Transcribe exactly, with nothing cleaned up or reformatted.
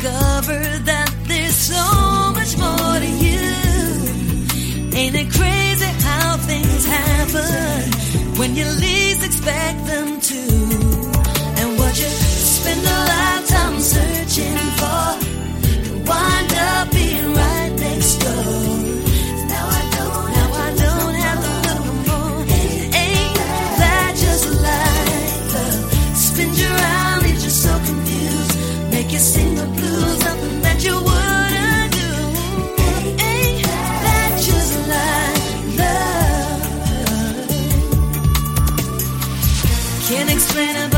discover that there's so much more to you. Ain't it crazy how things happen when you least expect them to? And what you spend a lifetime searching for, you wind up being right next door. Now I don't, now I don't have to look no more. Ain't that just like love? Spins you around, leaves you so confused, make you sing the blues, nothing that you wouldn't do. Ain't that just like love? Can't explain it.